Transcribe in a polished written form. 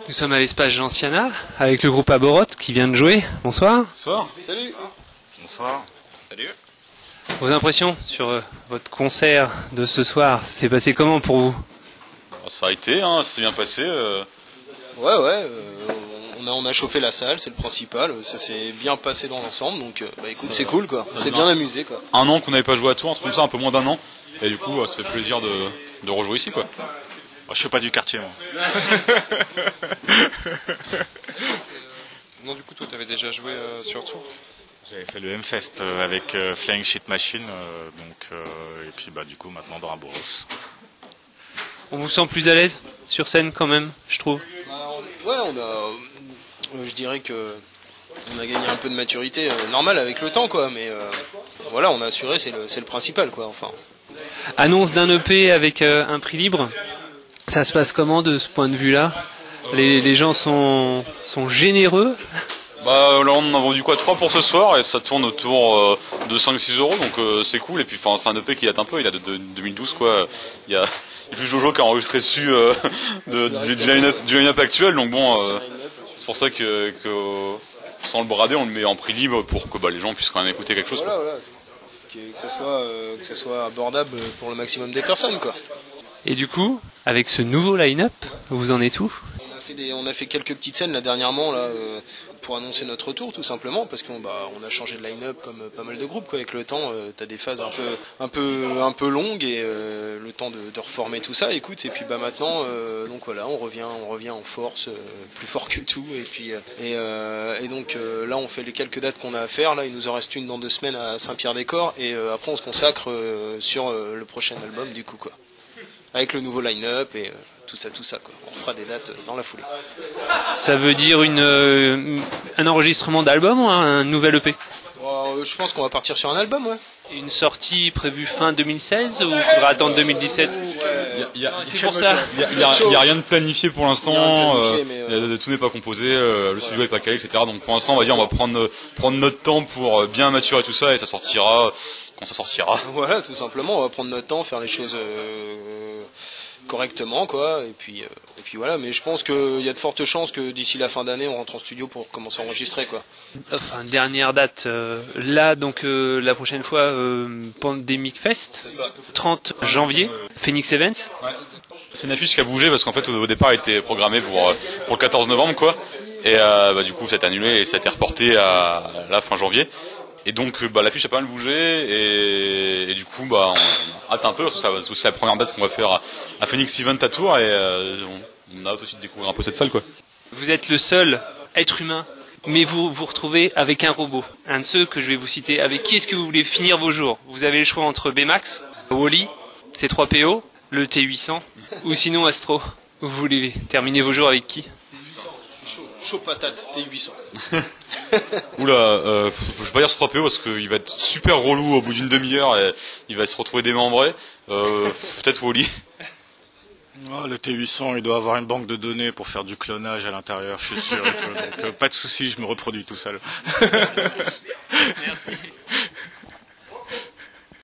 Nous sommes à l'espace Gentiana avec le groupe Aboroth qui vient de jouer. Bonsoir. Bonsoir. Salut. Bonsoir. Salut. Vos impressions sur votre concert de ce soir, ça s'est passé comment pour vous? Ça a été, ça s'est bien passé. Ouais, on a chauffé la salle, c'est le principal. Ça s'est bien passé dans l'ensemble, donc écoute, c'est cool quoi. C'est bien amusé quoi. Un an qu'on n'avait pas joué à Tours, un truc comme ça, un peu moins d'un an. Et du coup, ça fait plaisir de rejouer ici quoi. Je suis pas du quartier moi. Non, du coup, toi, t'avais déjà joué sur Tours. J'avais fait le M-Fest avec Flying Shit Machine, et puis du coup maintenant dans Aboros. On vous sent plus à l'aise sur scène quand même, je trouve. Ouais, je dirais que on a gagné un peu de maturité, normal avec le temps quoi, mais voilà, on a assuré, c'est le principal quoi. Enfin. Annonce d'un EP avec un prix libre. Ça se passe comment de ce point de vue-là? Les gens sont généreux. Là, on en a vendu 3 pour ce soir et ça tourne autour de 5-6 euros, donc c'est cool. Et puis, c'est un EP qui date un peu, il a de 2012 quoi. Il y a juste Jojo qui a enregistré dessus du line-up actuel, donc bon, c'est pour ça que sans le brader, on le met en prix libre pour que les gens puissent quand même écouter quelque chose. Voilà. Que ce soit abordable pour le maximum des personnes quoi. Et du coup, avec ce nouveau line-up, vous en êtes où? On a fait quelques petites scènes là dernièrement là pour annoncer notre retour tout simplement parce qu'on a changé de line-up comme pas mal de groupes quoi. Avec le temps, t'as des phases un peu longues et le temps de reformer tout ça. Écoute, et puis maintenant donc voilà, on revient en force, plus fort que tout et puis et donc là on fait les quelques dates qu'on a à faire. Là il nous en reste une dans 2 semaines à Saint-Pierre-des-Corps et après on se consacre sur le prochain album du coup quoi. Avec le nouveau line-up et tout ça quoi. On fera des dates dans la foulée. Ça veut dire un enregistrement d'album ou un nouvel EP? Je pense qu'on va partir sur un album, ouais. Une sortie prévue fin 2016 ou il faudra attendre 2017? C'est pour ça. Il y a rien de planifié pour l'instant. Tout n'est pas composé, le studio n'est pas calé, etc. Donc pour l'instant, on va dire, on va prendre notre temps pour bien maturer tout ça et ça sortira quand ça sortira. Voilà, tout simplement, on va prendre notre temps, faire les choses correctement quoi et puis voilà, mais je pense qu'il y a de fortes chances que d'ici la fin d'année on rentre en studio pour commencer à enregistrer quoi. Enfin, dernière date là donc la prochaine fois Pandemic Fest. C'est ça. 30 janvier Phoenix Events. Ouais. C'est une affiche qui a bougé parce qu'en fait au départ elle était programmée pour le 14 novembre quoi et du coup ça a été annulé et ça a été reporté à la fin janvier. Et donc l'affiche a pas mal bougé et du coup on hâte un peu parce que c'est aussi la première date qu'on va faire à Phoenix Event à Tours et on a hâte aussi de découvrir un peu cette salle quoi. Vous êtes le seul être humain, mais vous vous retrouvez avec un robot, un de ceux que je vais vous citer. Avec qui est-ce que vous voulez finir vos jours? Vous avez le choix entre Baymax, Wall-E, C3PO, le T800 ou sinon Astro. Vous voulez terminer vos jours avec qui? Chaud patate, T800. Oula, je vais pas dire ce 3PO parce qu'il va être super relou au bout d'une demi-heure et il va se retrouver démembré. Peut-être Wall-E. Le T800, il doit avoir une banque de données pour faire du clonage à l'intérieur, je suis sûr. Donc pas de souci, je me reproduis tout seul. Merci.